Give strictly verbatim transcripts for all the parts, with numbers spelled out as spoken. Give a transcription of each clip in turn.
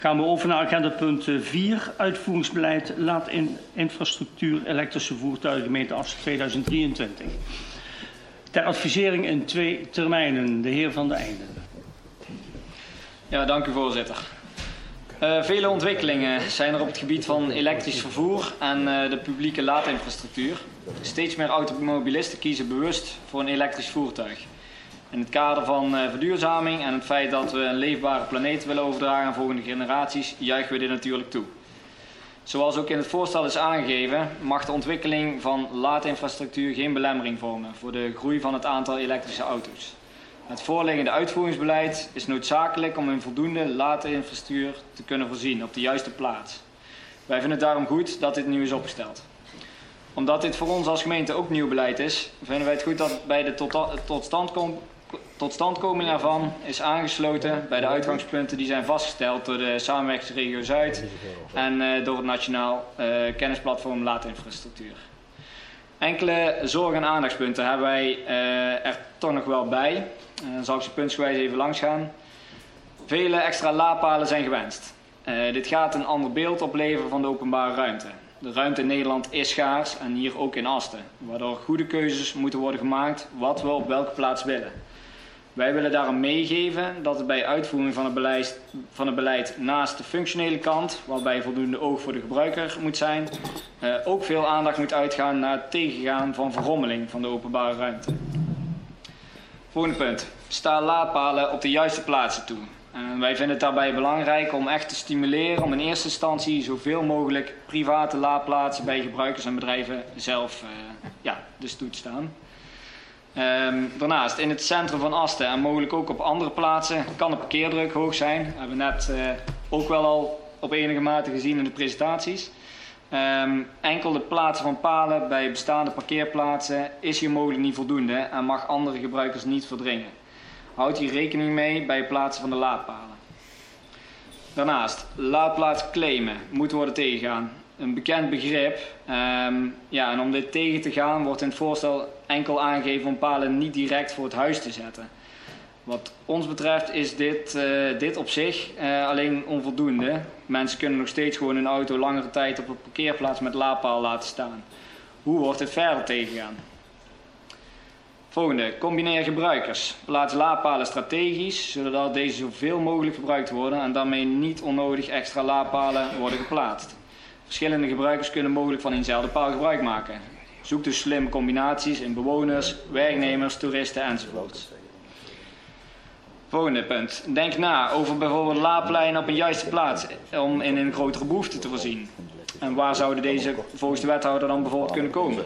Gaan we over naar agenda punt vier, uitvoeringsbeleid laadinfrastructuur elektrische voertuigen gemeente Asten tweeduizend drieëntwintig. Ter advisering in twee termijnen, de heer Van den Einde. Ja, dank u voorzitter. Uh, vele ontwikkelingen zijn er op het gebied van elektrisch vervoer en uh, de publieke laadinfrastructuur. Steeds meer automobilisten kiezen bewust voor een elektrisch voertuig. In het kader van uh, verduurzaming en het feit dat we een leefbare planeet willen overdragen aan volgende generaties, juichen we dit natuurlijk toe. Zoals ook in het voorstel is aangegeven, mag de ontwikkeling van laadinfrastructuur geen belemmering vormen voor de groei van het aantal elektrische auto's. Het voorliggende uitvoeringsbeleid is noodzakelijk om in voldoende laadinfrastructuur te kunnen voorzien op de juiste plaats. Wij vinden het daarom goed dat dit nu is opgesteld. Omdat dit voor ons als gemeente ook nieuw beleid is, vinden wij het goed dat bij de totstandkoming totstandkoming ervan is aangesloten bij de uitgangspunten die zijn vastgesteld door de samenwerkingsregio Zuid en uh, door het Nationaal uh, Kennisplatform Laadinfrastructuur. Enkele zorg- en aandachtspunten hebben wij uh, er toch nog wel bij. Uh, dan zal ik ze puntsgewijs even langs gaan. Vele extra laadpalen zijn gewenst. Uh, dit gaat een ander beeld opleveren van de openbare ruimte. De ruimte in Nederland is schaars en hier ook in Asten, waardoor goede keuzes moeten worden gemaakt wat we op welke plaats willen. Wij willen daarom meegeven dat het bij uitvoering van het beleid, van het beleid naast de functionele kant, waarbij voldoende oog voor de gebruiker moet zijn, uh, ook veel aandacht moet uitgaan naar het tegengaan van verrommeling van de openbare ruimte. Volgende punt. Sta laadpalen op de juiste plaatsen toe. Uh, wij vinden het daarbij belangrijk om echt te stimuleren om in eerste instantie zoveel mogelijk private laadplaatsen bij gebruikers en bedrijven zelf uh, ja, dus toe te staan. Um, daarnaast in het centrum van Asten en mogelijk ook op andere plaatsen kan de parkeerdruk hoog zijn. Dat hebben we net uh, ook wel al op enige mate gezien in de presentaties. Um, enkel de plaatsen van palen bij bestaande parkeerplaatsen is hier mogelijk niet voldoende en mag andere gebruikers niet verdringen. Houd hier rekening mee bij het plaatsen van de laadpalen. Daarnaast, laadplaats claimen moet worden tegengegaan. Een bekend begrip. Um, ja, en om dit tegen te gaan wordt in het voorstel enkel aangegeven om palen niet direct voor het huis te zetten. Wat ons betreft is dit, uh, dit op zich uh, alleen onvoldoende. Mensen kunnen nog steeds gewoon hun auto langere tijd op een parkeerplaats met laadpaal laten staan. Hoe wordt dit verder tegengegaan? Volgende, combineer gebruikers. Plaats laadpalen strategisch, zodat deze zoveel mogelijk gebruikt worden en daarmee niet onnodig extra laadpalen worden geplaatst. Verschillende gebruikers kunnen mogelijk van eenzelfde paal gebruik maken. Zoek dus slimme combinaties in bewoners, werknemers, toeristen enzovoort. Volgende punt. Denk na over bijvoorbeeld laadpalen op een juiste plaats om in een grotere behoefte te voorzien. En waar zouden deze volgens de wethouder dan bijvoorbeeld kunnen komen?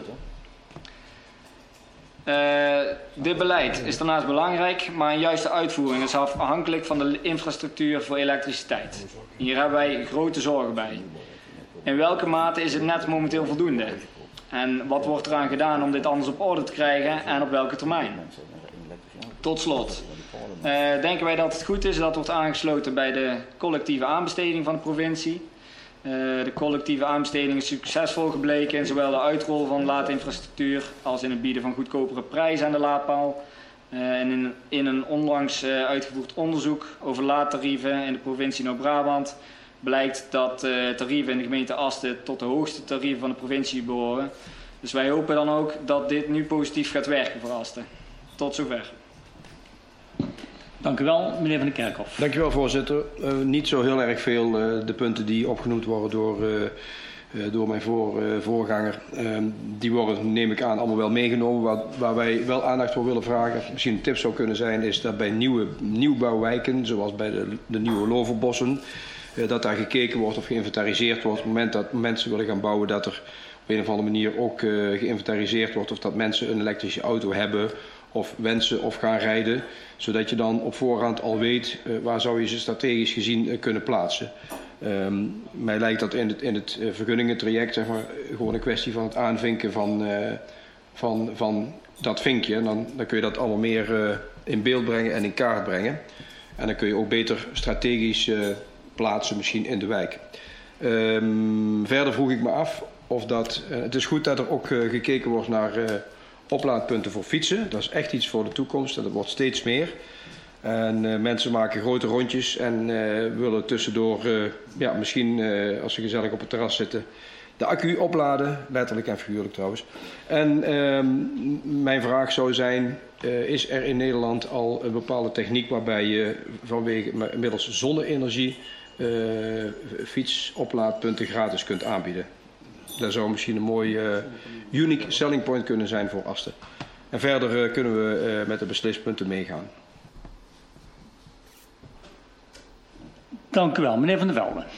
Uh, dit beleid is daarnaast belangrijk, maar een juiste uitvoering is afhankelijk van de infrastructuur voor elektriciteit. Hier hebben wij grote zorgen bij. In welke mate is het net momenteel voldoende? En wat wordt eraan gedaan om dit anders op orde te krijgen en op welke termijn? Tot slot. Uh, denken wij dat het goed is dat wordt aangesloten bij de collectieve aanbesteding van de provincie. Uh, de collectieve aanbesteding is succesvol gebleken in zowel de uitrol van laadinfrastructuur als in het bieden van goedkopere prijzen aan de laadpaal. Uh, en in, in een onlangs uh, uitgevoerd onderzoek over laadtarieven in de provincie Noord-Brabant blijkt dat uh, tarieven in de gemeente Asten tot de hoogste tarieven van de provincie behoren. Dus wij hopen dan ook dat dit nu positief gaat werken voor Asten. Tot zover. Dank u wel, meneer Van den Kerkhof. Dank u wel, voorzitter. Uh, niet zo heel erg veel uh, de punten die opgenoemd worden door, uh, uh, door mijn voor, uh, voorganger. Uh, die worden, neem ik aan, allemaal wel meegenomen. Waar, waar wij wel aandacht voor willen vragen, misschien een tip zou kunnen zijn, is dat bij nieuwe nieuwbouwwijken, zoals bij de, de nieuwe Loverbossen, uh, dat daar gekeken wordt of geïnventariseerd wordt. Op het moment dat mensen willen gaan bouwen, dat er op een of andere manier ook uh, geïnventariseerd wordt of dat mensen een elektrische auto hebben of wensen of gaan rijden, zodat je dan op voorhand al weet uh, waar zou je ze strategisch gezien uh, kunnen plaatsen. Um, mij lijkt dat in het, in het uh, vergunningentraject zeg maar, gewoon een kwestie van het aanvinken van, uh, van, van dat vinkje. En dan, dan kun je dat allemaal meer uh, in beeld brengen en in kaart brengen. En dan kun je ook beter strategisch uh, plaatsen misschien in de wijk. Um, verder vroeg ik me af of dat... Uh, het is goed dat er ook uh, gekeken wordt naar... Uh, oplaadpunten voor fietsen, dat is echt iets voor de toekomst en dat wordt steeds meer. En uh, mensen maken grote rondjes en uh, willen tussendoor, uh, ja, misschien uh, als ze gezellig op het terras zitten, de accu opladen, letterlijk en figuurlijk trouwens. En uh, mijn vraag zou zijn, uh, is er in Nederland al een bepaalde techniek waarbij je vanwege middels zonne-energie uh, fietsoplaadpunten gratis kunt aanbieden? Dat zou misschien een mooi uh, unique selling point kunnen zijn voor Asten. En verder uh, kunnen we uh, met de beslispunten meegaan. Dank u wel. Meneer Van der Velde.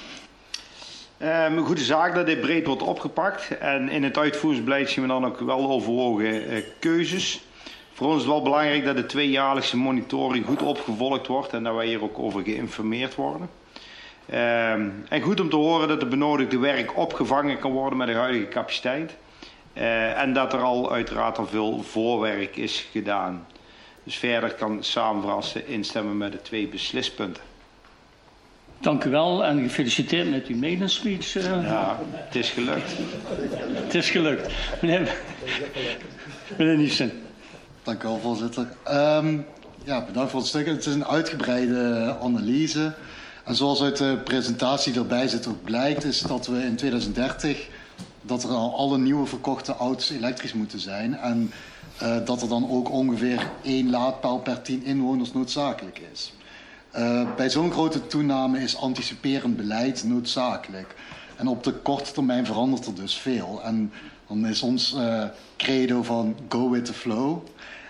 Uh, een goede zaak dat dit breed wordt opgepakt. En in het uitvoeringsbeleid zien we dan ook wel overwogen uh, keuzes. Voor ons is het wel belangrijk dat de tweejaarlijkse monitoring goed opgevolgd wordt en dat wij hier ook over geïnformeerd worden. Uh, en goed om te horen dat het benodigde werk opgevangen kan worden met de huidige capaciteit. Uh, en dat er al uiteraard al veel voorwerk is gedaan. Dus verder kan samenvatten instemmen met de twee beslispunten. Dank u wel en gefeliciteerd met uw maiden speech. Uh. Ja, het is gelukt. Het is gelukt. Meneer, meneer Niessen. Dank u wel, voorzitter. Um, ja, bedankt voor het stuk. Het is een uitgebreide analyse. En zoals uit de presentatie erbij zit ook blijkt, is dat we in tweeduizend dertig dat er al alle nieuwe verkochte auto's elektrisch moeten zijn. En uh, dat er dan ook ongeveer één laadpaal per tien inwoners noodzakelijk is. Uh, bij zo'n grote toename is anticiperend beleid noodzakelijk. En op de korte termijn verandert er dus veel. En dan is ons uh, credo van go with the flow.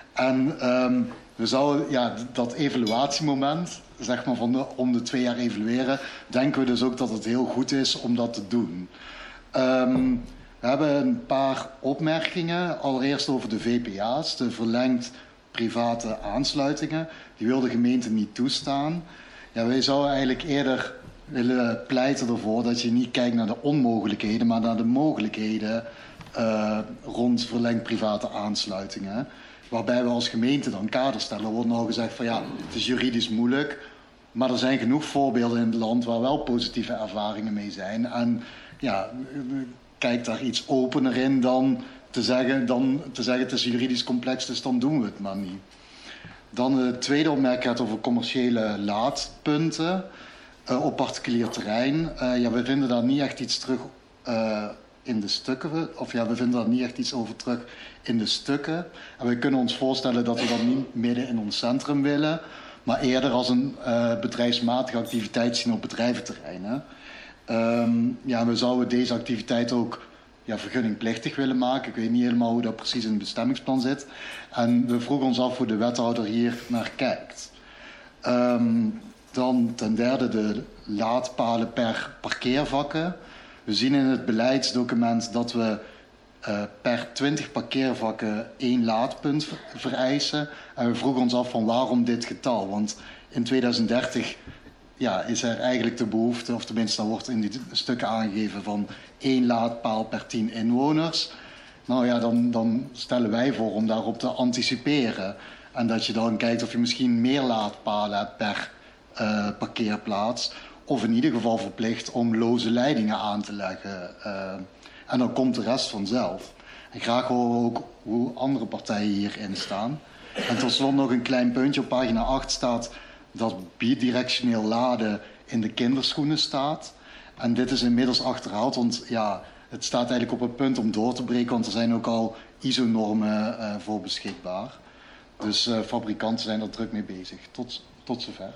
En um, we zouden, ja, dat evaluatiemoment, zeg maar van de, om de twee jaar evalueren, denken we dus ook dat het heel goed is om dat te doen. Um, we hebben een paar opmerkingen. Allereerst over de V P A's, de verlengd private aansluitingen. Die wil de gemeente niet toestaan. Ja, wij zouden eigenlijk eerder willen pleiten ervoor dat je niet kijkt naar de onmogelijkheden, maar naar de mogelijkheden uh, rond verlengd private aansluitingen. Waarbij we als gemeente dan kaders stellen. Er wordt nou gezegd van ja, het is juridisch moeilijk. Maar er zijn genoeg voorbeelden in het land waar wel positieve ervaringen mee zijn. En ja, kijk daar iets opener in dan te zeggen, dan te zeggen het is juridisch complex, dus dan doen we het maar niet. Dan de tweede opmerking gaat over commerciële laadpunten uh, op particulier terrein. Uh, ja, we vinden daar niet echt iets terug uh, in de stukken. Of ja, we vinden daar niet echt iets over terug in de stukken. En we kunnen ons voorstellen dat we dat niet midden in ons centrum willen, maar eerder als een uh, bedrijfsmatige activiteit zien op bedrijventerreinen. Um, ja, we zouden deze activiteit ook ja, vergunningplichtig willen maken. Ik weet niet helemaal hoe dat precies in het bestemmingsplan zit. En we vroegen ons af hoe de wethouder hier naar kijkt. Um, dan ten derde de laadpalen per parkeervakken. We zien in het beleidsdocument dat we uh, per twintig parkeervakken één laadpunt vereisen. En we vroegen ons af van waarom dit getal. Want in tweeduizend dertig ja, is er eigenlijk de behoefte, of tenminste dan wordt in die stukken aangegeven van één laadpaal per tien inwoners. Nou ja, dan, dan stellen wij voor om daarop te anticiperen. En dat je dan kijkt of je misschien meer laadpalen hebt per uh, parkeerplaats. Of in ieder geval verplicht om loze leidingen aan te leggen. Uh, en dan komt de rest vanzelf. En graag horen we ook hoe andere partijen hierin staan. En tot slot nog een klein puntje. Op pagina acht staat dat bidirectioneel laden in de kinderschoenen staat. En dit is inmiddels achterhaald, want ja, het staat eigenlijk op het punt om door te breken, want er zijn ook al I S O-normen uh, voor beschikbaar. Dus uh, fabrikanten zijn er druk mee bezig. Tot, tot zover.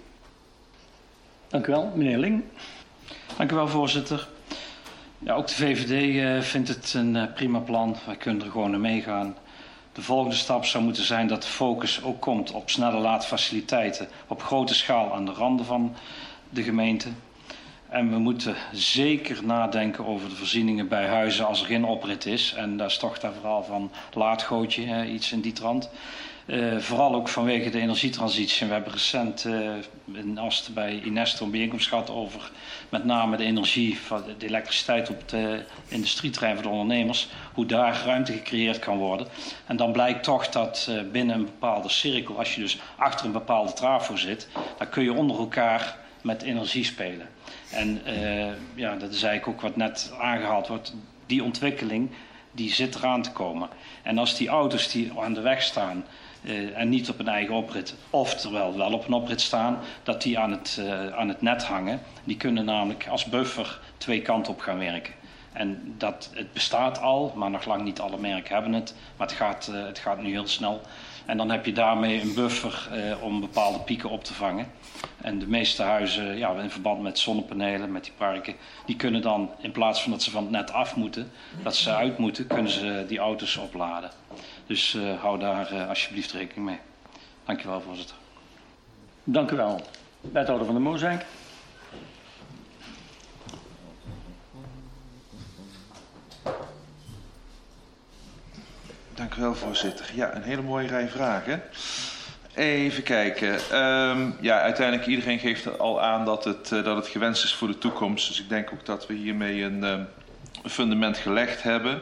Dank u wel, meneer Ling. Dank u wel, voorzitter. Ja, ook de V V D uh, vindt het een uh, prima plan. Wij kunnen er gewoon naar meegaan. De volgende stap zou moeten zijn dat de focus ook komt op snelle laadfaciliteiten op grote schaal aan de randen van de gemeente. En we moeten zeker nadenken over de voorzieningen bij huizen als er geen oprit is. En dat is toch dat verhaal van laadgootje, hè, iets in die trant. Uh, vooral ook vanwege de energietransitie. We hebben recent uh, in Asten bij Inesto een bijeenkomst gehad over met name de energie, van de elektriciteit op het industrieterrein voor de ondernemers. Hoe daar ruimte gecreëerd kan worden. En dan blijkt toch dat uh, binnen een bepaalde cirkel, als je dus achter een bepaalde trafo zit, dan kun je onder elkaar met energie spelen. En uh, ja, dat is eigenlijk ook wat net aangehaald wordt. Die ontwikkeling die zit eraan te komen. En als die auto's die aan de weg staan uh, en niet op een eigen oprit. Of terwijl wel op een oprit staan, dat die aan het, uh, aan het net hangen. Die kunnen namelijk als buffer twee kanten op gaan werken. En dat, het bestaat al, maar nog lang niet alle merken hebben het. Maar het gaat, uh, het gaat nu heel snel. En dan heb je daarmee een buffer uh, om bepaalde pieken op te vangen. En de meeste huizen, ja, in verband met zonnepanelen, met die parken, die kunnen dan, in plaats van dat ze van het net af moeten, dat ze uit moeten, kunnen ze die auto's opladen. Dus uh, hou daar uh, alsjeblieft rekening mee. Dank u wel, voorzitter. Dank u wel. Wethouder van der Mozaik. Dank u wel, voorzitter. Ja, een hele mooie rij vragen. Even kijken. Um, ja, uiteindelijk iedereen geeft al aan dat het, uh, dat het gewenst is voor de toekomst. Dus ik denk ook dat we hiermee een, uh, een fundament gelegd hebben.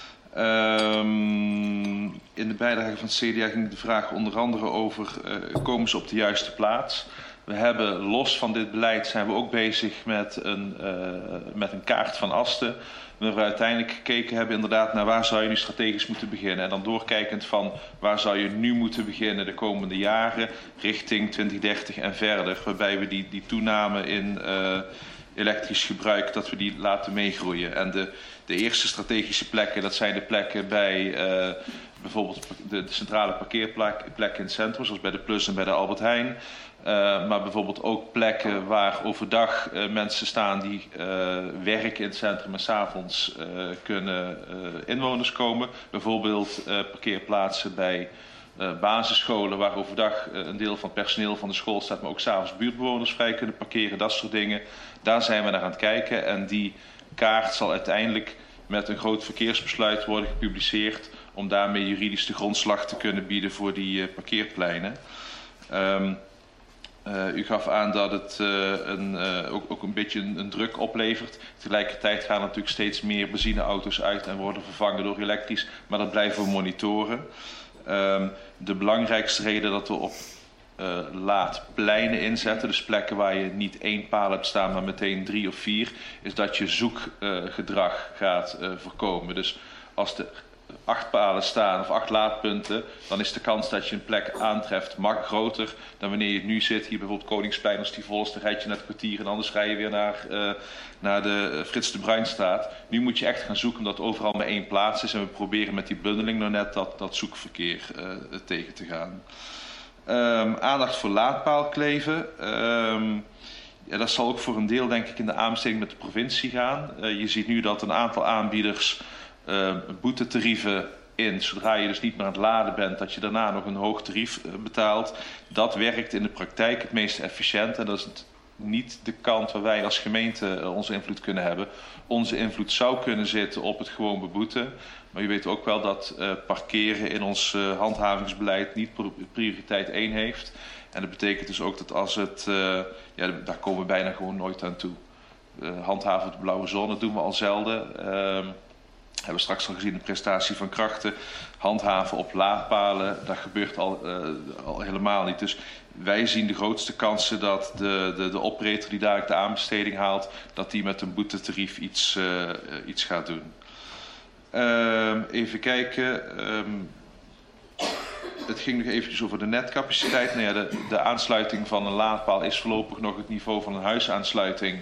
Um, in de bijdrage van het C D A ging de vraag onder andere over uh, komen ze op de juiste plaats. We hebben los van dit beleid zijn we ook bezig met een, uh, met een kaart van Asten. Waar we uiteindelijk gekeken hebben inderdaad naar waar zou je nu strategisch moeten beginnen. En dan doorkijkend van waar zou je nu moeten beginnen de komende jaren richting twintig dertig en verder. Waarbij we die, die toename in uh, elektrisch gebruik, dat we die laten meegroeien. En de, de eerste strategische plekken, dat zijn de plekken bij uh, bijvoorbeeld de, de centrale parkeerplekken in het centrum, zoals bij de Plus en bij de Albert Heijn. Uh, maar bijvoorbeeld ook plekken waar overdag uh, mensen staan die uh, werken in het centrum en 's avonds uh, kunnen uh, inwoners komen. Bijvoorbeeld uh, parkeerplaatsen bij uh, basisscholen waar overdag uh, een deel van het personeel van de school staat, maar ook 's avonds buurtbewoners vrij kunnen parkeren, dat soort dingen. Daar zijn we naar aan het kijken en die kaart zal uiteindelijk met een groot verkeersbesluit worden gepubliceerd om daarmee juridisch de grondslag te kunnen bieden voor die uh, parkeerpleinen. Um, Uh, u gaf aan dat het uh, een, uh, ook, ook een beetje een, een druk oplevert. Tegelijkertijd gaan natuurlijk steeds meer benzineauto's uit en worden vervangen door elektrisch. Maar dat blijven we monitoren. Um, de belangrijkste reden dat we op uh, laadpleinen inzetten, dus plekken waar je niet één paal hebt staan, maar meteen drie of vier, is dat je zoekgedrag uh, gaat uh, voorkomen. Dus als de acht palen staan of acht laadpunten, dan is de kans dat je een plek aantreft mag groter dan wanneer je nu zit. Hier bijvoorbeeld Koningsplein, als die vol is, dan rijd je naar het kwartier en anders rij je weer naar, uh, naar de Frits de Bruinstraat. Nu moet je echt gaan zoeken omdat het overal maar één plaats is en we proberen met die bundeling nou net dat, dat zoekverkeer uh, tegen te gaan. Um, aandacht voor laadpaalkleven. Um, ja, dat zal ook voor een deel denk ik in de aanbesteding met de provincie gaan. Uh, je ziet nu dat een aantal aanbieders Uh, boetetarieven in, zodra je dus niet meer aan het laden bent, dat je daarna nog een hoog tarief uh, betaalt. Dat werkt in de praktijk het meest efficiënt en dat is het niet de kant waar wij als gemeente uh, onze invloed kunnen hebben. Onze invloed zou kunnen zitten op het gewoon beboeten, maar u weet ook wel dat uh, parkeren in ons uh, handhavingsbeleid niet prioriteit één heeft. En dat betekent dus ook dat als het, uh, ja, daar komen we bijna gewoon nooit aan toe. Uh, handhaven de blauwe zone doen we al zelden. Uh, hebben we straks al gezien de prestatie van krachten. Handhaven op laadpalen, dat gebeurt al, uh, al helemaal niet. Dus wij zien de grootste kansen dat de, de, de operator die dadelijk de aanbesteding haalt, dat die met een boetetarief iets, uh, iets gaat doen. Uh, even kijken. Um, het ging nog eventjes over de netcapaciteit. Nou ja, de, de aansluiting van een laadpaal is voorlopig nog het niveau van een huisaansluiting.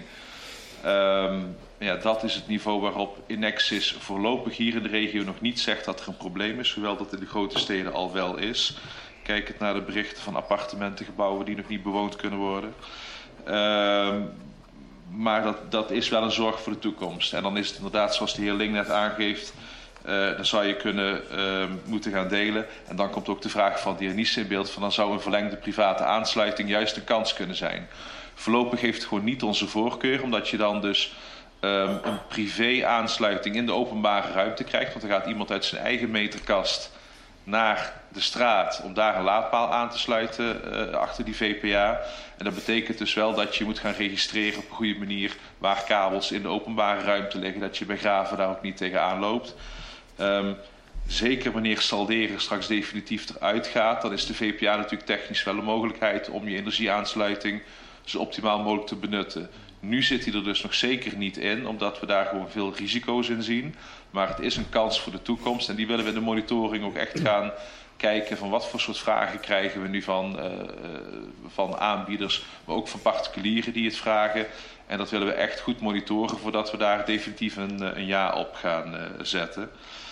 Um, ja, dat is het niveau waarop Inexis voorlopig hier in de regio nog niet zegt dat er een probleem is. Hoewel dat in de grote steden al wel is. Kijkend naar de berichten van appartementengebouwen die nog niet bewoond kunnen worden. Um, maar dat, dat is wel een zorg voor de toekomst. En dan is het inderdaad zoals de heer Ling net aangeeft. Uh, dan zou je kunnen uh, moeten gaan delen. En dan komt ook de vraag van de heer Nies in beeld. Van dan zou een verlengde private aansluiting juist een kans kunnen zijn. Voorlopig heeft het gewoon niet onze voorkeur. Omdat je dan dus um, een privé aansluiting in de openbare ruimte krijgt. Want dan gaat iemand uit zijn eigen meterkast naar de straat om daar een laadpaal aan te sluiten uh, achter die V P A. En dat betekent dus wel dat je moet gaan registreren op een goede manier waar kabels in de openbare ruimte liggen. Dat je bij graven daar ook niet tegenaan loopt. Um, zeker wanneer salderen straks definitief eruit gaat, dan is de V P A natuurlijk technisch wel een mogelijkheid om je energieaansluiting zo optimaal mogelijk te benutten. Nu zit hij er dus nog zeker niet in, omdat we daar gewoon veel risico's in zien. Maar het is een kans voor de toekomst en die willen we in de monitoring ook echt gaan kijken van wat voor soort vragen krijgen we nu van, uh, van aanbieders, maar ook van particulieren die het vragen. En dat willen we echt goed monitoren voordat we daar definitief een, een ja op gaan uh, zetten.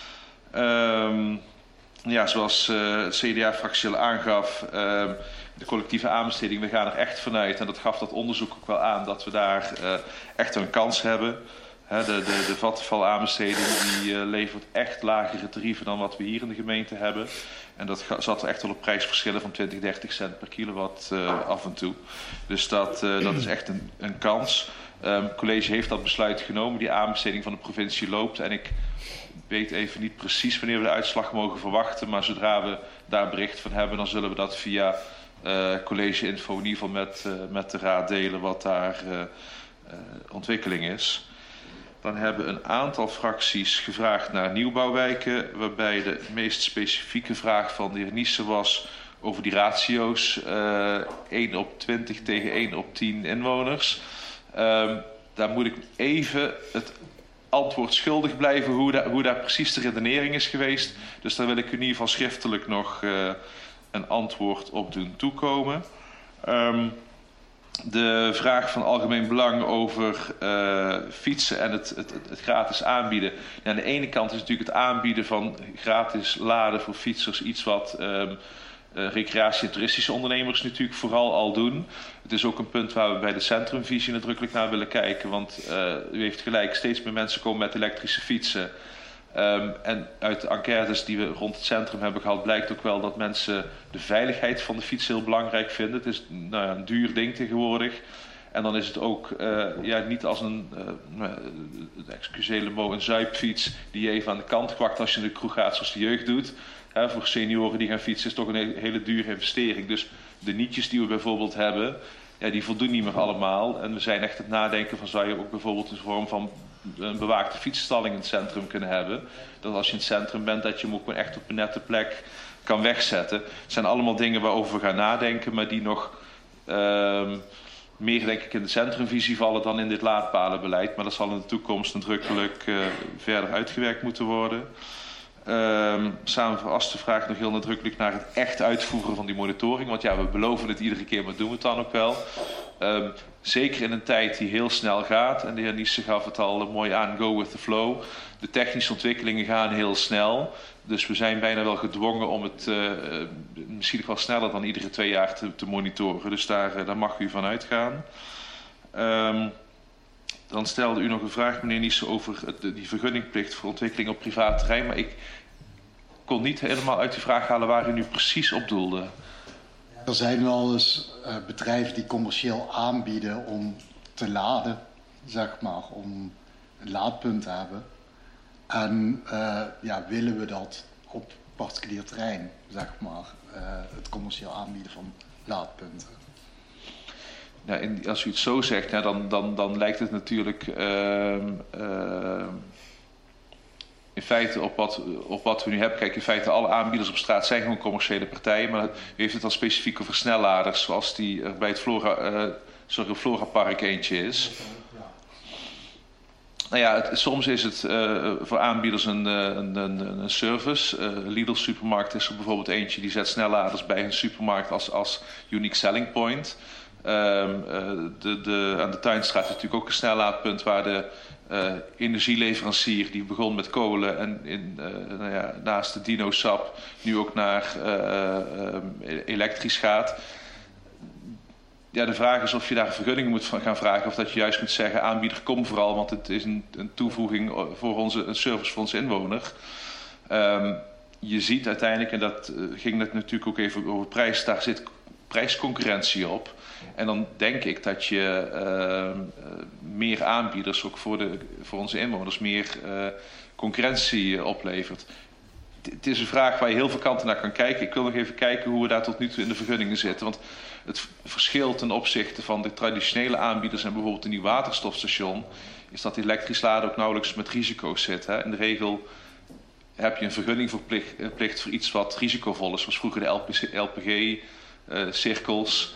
Um, ja, zoals uh, het C D A-fractie al aangaf, uh, de collectieve aanbesteding, we gaan er echt vanuit, en dat gaf dat onderzoek ook wel aan, dat we daar uh, echt een kans hebben. He, de, de, de vattenfall-aanbesteding die uh, levert echt lagere tarieven dan wat we hier in de gemeente hebben. En dat zat echt wel op prijsverschillen van twintig, dertig cent per kilowatt uh, af en toe. Dus dat, uh, dat is echt een, een kans. Um, het college heeft dat besluit genomen. Die aanbesteding van de provincie loopt. En ik weet even niet precies wanneer we de uitslag mogen verwachten. Maar zodra we daar bericht van hebben, dan zullen we dat via uh, college info in ieder geval met, uh, met de raad delen wat daar uh, uh, ontwikkeling is. Dan hebben een aantal fracties gevraagd naar nieuwbouwwijken, waarbij de meest specifieke vraag van de heer Niesen was over die ratio's. Uh, één op twintig tegen één op tien inwoners. Um, daar moet ik even het antwoord schuldig blijven hoe, da hoe daar precies de redenering is geweest. Dus daar wil ik u in ieder geval schriftelijk nog uh, een antwoord op doen toekomen. Um, De vraag van algemeen belang over uh, fietsen en het, het, het gratis aanbieden. Ja, aan de ene kant is natuurlijk het aanbieden van gratis laden voor fietsers iets wat um, uh, recreatie- en toeristische ondernemers natuurlijk vooral al doen. Het is ook een punt waar we bij de centrumvisie nadrukkelijk naar willen kijken. Want uh, u heeft gelijk, steeds meer mensen komen met elektrische fietsen. Um, en uit de enquêtes die we rond het centrum hebben gehad, blijkt ook wel dat mensen de veiligheid van de fiets heel belangrijk vinden. Het is nou ja, een duur ding tegenwoordig. En dan is het ook uh, ja, niet als een, uh, excusez le mot, een zuipfiets die je even aan de kant kwakt als je in de kroeg gaat zoals de jeugd doet. He, voor senioren die gaan fietsen is toch een hele, hele dure investering. Dus de nietjes die we bijvoorbeeld hebben, ja, die voldoen niet meer allemaal. En we zijn echt aan het nadenken van, zou je ook bijvoorbeeld een vorm van een bewaakte fietsstalling in het centrum kunnen hebben. Dat als je in het centrum bent, dat je hem ook echt op een nette plek kan wegzetten. Het zijn allemaal dingen waarover we gaan nadenken, maar die nog uh, meer denk ik in de centrumvisie vallen dan in dit laadpalenbeleid. Maar dat zal in de toekomst nadrukkelijk uh, verder uitgewerkt moeten worden. Uh, Samenvast de vraag nog heel nadrukkelijk naar het echt uitvoeren van die monitoring. Want ja, we beloven het iedere keer, maar doen we het dan ook wel. Uh, zeker in een tijd die heel snel gaat. En de heer Niesen gaf het al mooi aan, go with the flow. De technische ontwikkelingen gaan heel snel. Dus we zijn bijna wel gedwongen om het uh, misschien nog wel sneller dan iedere twee jaar te, te monitoren. Dus daar, uh, daar mag u van uitgaan. Um, Dan stelde u nog een vraag, meneer Niesen, over het, die vergunningplicht voor ontwikkeling op privaat terrein. Maar ik kon niet helemaal uit die vraag halen waar u nu precies op doelde. Er zijn wel eens uh, bedrijven die commercieel aanbieden om te laden, zeg maar, om een laadpunt te hebben. En uh, ja, willen we dat op particulier terrein, zeg maar, uh, het commercieel aanbieden van laadpunten. Ja, in, als u het zo zegt, ja, dan, dan, dan lijkt het natuurlijk uh, uh, in feite op wat, op wat we nu hebben. Kijk, in feite alle aanbieders op straat zijn gewoon commerciële partijen, maar u heeft het dan specifiek over snelladers, zoals die er bij het Flora, uh, sorry, Flora Park eentje is. Nou ja, het, soms is het uh, voor aanbieders een, een, een, een service. Uh, Lidl Supermarkt is er bijvoorbeeld eentje die zet snelladers bij hun supermarkt als, als unique selling point. Um, uh, de, de, aan de Tuinstraat is natuurlijk ook een snellaadpunt waar de uh, energieleverancier die begon met kolen en in, uh, nou ja, naast de Dino-sap nu ook naar uh, uh, elektrisch gaat. Ja, de vraag is of je daar een vergunning moet gaan vragen of dat je juist moet zeggen aanbieder kom vooral, want het is een, een toevoeging voor onze, een service voor onze inwoner. Um, je ziet uiteindelijk, en dat uh, ging het natuurlijk ook even over prijs, daar zit prijsconcurrentie op. En dan denk ik dat je uh, meer aanbieders, ook voor, de, voor onze inwoners, meer uh, concurrentie oplevert. Het is een vraag waar je heel veel kanten naar kan kijken. Ik wil nog even kijken hoe we daar tot nu toe in de vergunningen zitten. Want het verschil ten opzichte van de traditionele aanbieders en bijvoorbeeld een nieuw waterstofstation, is dat elektrisch laden ook nauwelijks met risico's zit. Hè? In de regel heb je een vergunningverplicht voor iets wat risicovol is, zoals vroeger de L P G-cirkels.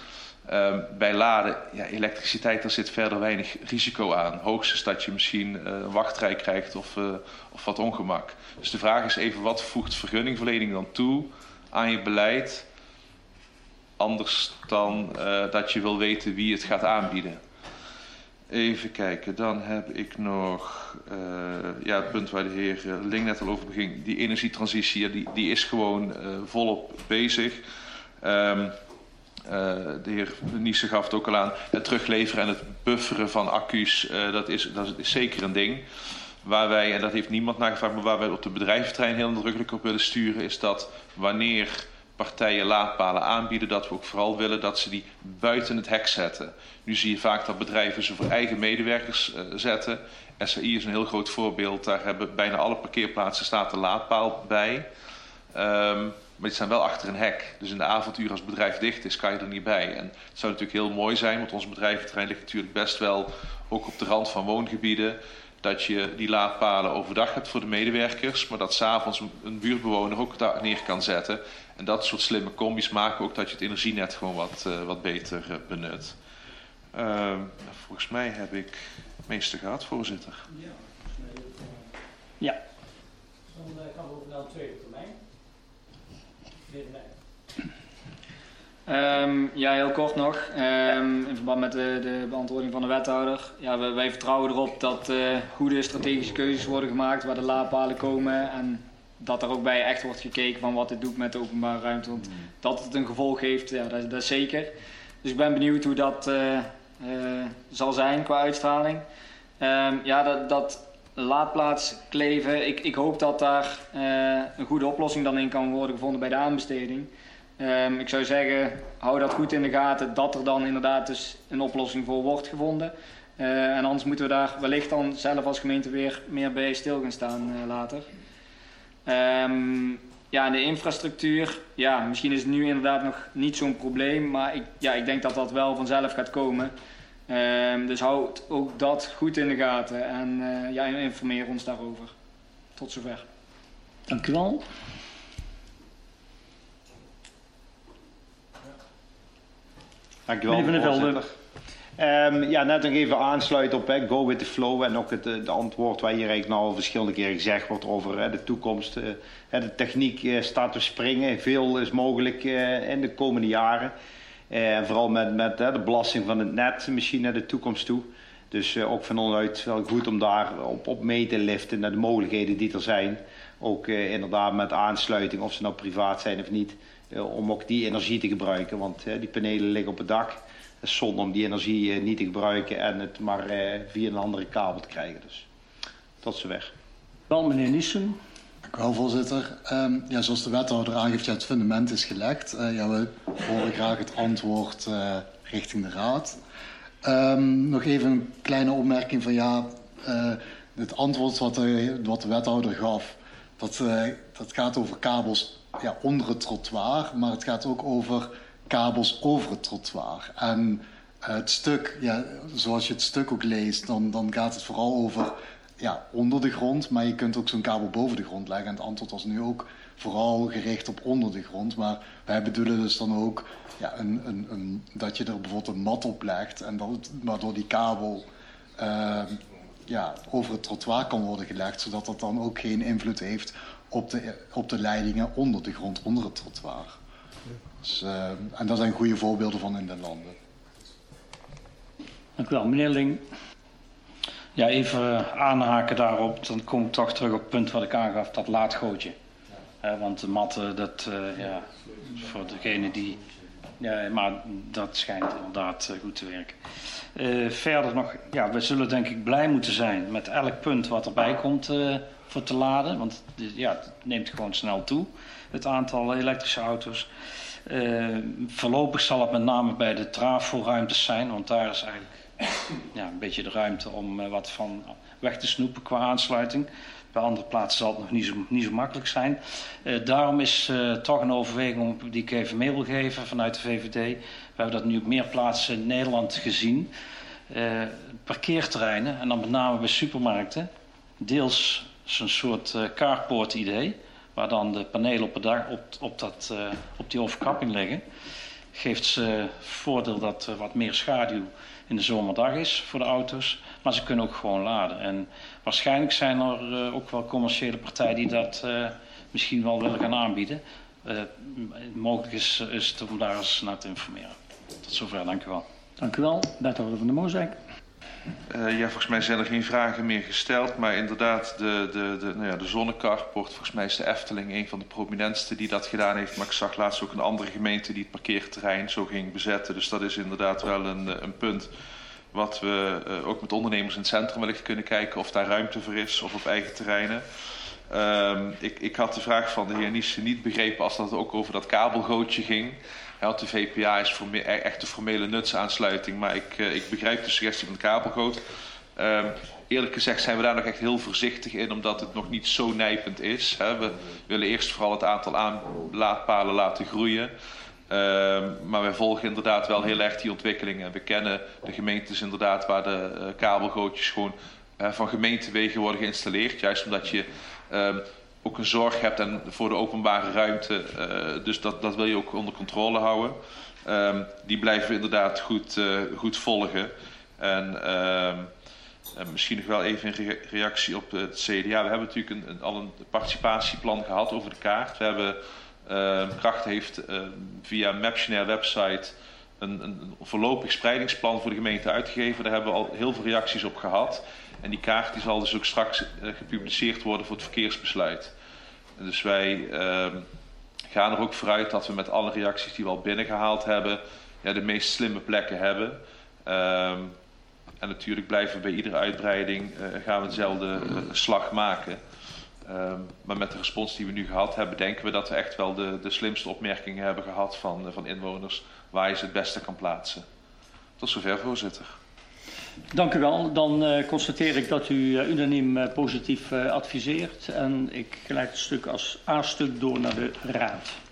Uh, bij laden, ja, elektriciteit, daar zit verder weinig risico aan. Hoogstens dat je misschien uh, een wachtrij krijgt of, uh, of wat ongemak. Dus de vraag is even, wat voegt vergunningverlening dan toe aan je beleid? Anders dan uh, dat je wil weten wie het gaat aanbieden. Even kijken, dan heb ik nog uh, ja, het punt waar de heer Ling net al over beging. Die energietransitie, ja, die, die is gewoon uh, volop bezig. Um, Uh, de heer Niesen gaf het ook al aan. Het terugleveren en het bufferen van accu's, uh, dat, is, dat is zeker een ding. Waar wij, en dat heeft niemand naar gevraagd, maar waar wij op de bedrijventerrein heel nadrukkelijk op willen sturen, is dat wanneer partijen laadpalen aanbieden, dat we ook vooral willen dat ze die buiten het hek zetten. Nu zie je vaak dat bedrijven ze voor eigen medewerkers uh, zetten. S A I is een heel groot voorbeeld. Daar hebben bijna alle parkeerplaatsen staat een laadpaal bij. Um, Maar die staan wel achter een hek. Dus in de avonduur als het bedrijf dicht is, kan je er niet bij. En het zou natuurlijk heel mooi zijn, want ons bedrijventerrein ligt natuurlijk best wel ook op de rand van woongebieden. Dat je die laadpalen overdag hebt voor de medewerkers, maar dat s'avonds een buurtbewoner ook daar neer kan zetten. En dat soort slimme combis maken ook dat je het energienet gewoon wat, uh, wat beter uh, benut. Uh, volgens mij heb ik het meeste gehad, voorzitter. Ja. Dan uh, gaan we over naar de tweede termijn. Um, ja, heel kort nog. Um, in verband met de, de beantwoording van de wethouder. Ja, wij, wij vertrouwen erop dat uh, goede strategische keuzes worden gemaakt waar de laadpalen komen. En dat er ook bij echt wordt gekeken van wat dit doet met de openbare ruimte. Want dat het een gevolg heeft, ja, dat, dat is zeker. Dus ik ben benieuwd hoe dat uh, uh, zal zijn qua uitstraling. Um, ja, dat... dat laadplaats kleven. Ik, ik hoop dat daar uh, een goede oplossing dan in kan worden gevonden bij de aanbesteding. Um, ik zou zeggen, hou dat goed in de gaten dat er dan inderdaad dus een oplossing voor wordt gevonden. Uh, en anders moeten we daar wellicht dan zelf als gemeente weer meer bij stil gaan staan uh, later. Um, ja, en de infrastructuur, ja, misschien is het nu inderdaad nog niet zo'n probleem, maar ik, ja, ik denk dat dat wel vanzelf gaat komen. Um, dus houd ook dat goed in de gaten en uh, ja, informeer ons daarover. Tot zover. Dank u wel. Dank u wel, meneer Van der Velde. Um, ja, net nog even aansluiten op hè, go with the flow en ook het, het antwoord waar hier eigenlijk nou al verschillende keren gezegd wordt over hè, de toekomst. Uh, de techniek uh, staat te springen, veel is mogelijk uh, in de komende jaren. En uh, vooral met, met uh, de belasting van het net misschien naar de toekomst toe. Dus uh, ook van onuit wel goed om daar op, op mee te liften naar de mogelijkheden die er zijn. Ook uh, inderdaad met aansluiting, of ze nou privaat zijn of niet. Uh, om ook die energie te gebruiken. Want uh, die panelen liggen op het dak. Het is zonde om die energie uh, niet te gebruiken en het maar uh, via een andere kabel te krijgen. Dus tot zover. Wel, meneer Niesen. Dank u wel, voorzitter. Um, ja, zoals de wethouder aangeeft, ja, het fundament is gelegd. Uh, ja, we horen graag het antwoord uh, richting de raad. Um, nog even een kleine opmerking van ja, uh, het antwoord wat de, wat de wethouder gaf, dat, uh, dat gaat over kabels ja, onder het trottoir, maar het gaat ook over kabels over het trottoir. En uh, het stuk, ja, zoals je het stuk ook leest, dan, dan gaat het vooral over ja, onder de grond, maar je kunt ook zo'n kabel boven de grond leggen. En het antwoord was nu ook vooral gericht op onder de grond. Maar wij bedoelen dus dan ook ja, een, een, een, dat je er bijvoorbeeld een mat op legt en dat, waardoor die kabel uh, ja, over het trottoir kan worden gelegd, zodat dat dan ook geen invloed heeft op de, op de leidingen onder de grond, onder het trottoir. Dus, uh, en daar zijn goede voorbeelden van in de landen. Dank u wel, meneer Ling. Ja, even aanhaken daarop. Dan kom ik toch terug op het punt wat ik aangaf, dat laadgootje. Ja, want de matten, dat, uh, ja, voor degene die... Ja, maar dat schijnt inderdaad uh, goed te werken. Uh, verder nog, ja, we zullen denk ik blij moeten zijn met elk punt wat erbij komt uh, voor te laden. Want ja, het neemt gewoon snel toe, het aantal elektrische auto's. Uh, voorlopig zal het met name bij de traforuimtes zijn, want daar is eigenlijk ja, een beetje de ruimte om uh, wat van weg te snoepen qua aansluiting. Bij andere plaatsen zal het nog niet zo, niet zo makkelijk zijn. Uh, daarom is uh, toch een overweging die ik even mee wil geven vanuit de V V D. We hebben dat nu op meer plaatsen in Nederland gezien. Uh, parkeerterreinen, en dan met name bij supermarkten. Deels zo'n soort uh, carport idee, waar dan de panelen op, het dak, op, op, dat, uh, op die overkapping liggen. geeft ze voordeel dat er wat meer schaduw in de zomerdag is voor de auto's. Maar ze kunnen ook gewoon laden. En waarschijnlijk zijn er uh, ook wel commerciële partijen die dat uh, misschien wel willen gaan aanbieden. Uh, mogelijk is, is het om daar eens naar te informeren. Tot zover, dank u wel. Dank u wel, wethouder Van der Mozaik. Uh, ja, volgens mij zijn er geen vragen meer gesteld, maar inderdaad, de, de, de, nou ja, de zonnecarport, volgens mij is de Efteling een van de prominentste die dat gedaan heeft, maar ik zag laatst ook een andere gemeente die het parkeerterrein zo ging bezetten, dus dat is inderdaad wel een, een punt wat we uh, ook met ondernemers in het centrum wellicht kunnen kijken of daar ruimte voor is of op eigen terreinen. Um, ik, ik had de vraag van de heer Niesen niet begrepen als dat ook over dat kabelgootje ging. Ja, want de V P A is forme- echt de formele nutsaansluiting, maar ik, uh, ik begrijp de suggestie van het kabelgoot. Um, eerlijk gezegd zijn we daar nog echt heel voorzichtig in, omdat het nog niet zo nijpend is. Hè. We willen eerst vooral het aantal aanlaadpalen laten groeien. Um, maar wij volgen inderdaad wel heel erg die ontwikkelingen. We kennen de gemeentes inderdaad waar de uh, kabelgootjes gewoon uh, van gemeentewegen worden geïnstalleerd. Juist omdat je um, ook een zorg hebt en voor de openbare ruimte. Uh, dus dat, dat wil je ook onder controle houden. Um, die blijven we inderdaad goed, uh, goed volgen. En um, uh, misschien nog wel even een re- reactie op het C D A. We hebben natuurlijk een, een, al een participatieplan gehad over de kaart. We hebben... Uh, Kracht heeft uh, via Maptionair website een, een, een voorlopig speidingsplan voor de gemeente uitgegeven. Daar hebben we al heel veel reacties op gehad. En die kaart die zal dus ook straks uh, gepubliceerd worden voor het verkeersbesluit. En dus wij uh, gaan er ook vooruit dat we met alle reacties die we al binnengehaald hebben, ja, de meest slimme plekken hebben. Uh, en natuurlijk blijven we bij iedere uitbreiding uh, gaan we dezelfde uh, slag maken. Um, maar met de respons die we nu gehad hebben, denken we dat we echt wel de, de slimste opmerkingen hebben gehad van, van inwoners waar je ze het beste kan plaatsen. Tot zover, voorzitter. Dank u wel. Dan uh, constateer ik dat u uh, unaniem uh, positief uh, adviseert. En ik geleid het stuk als A-stuk door naar de Raad.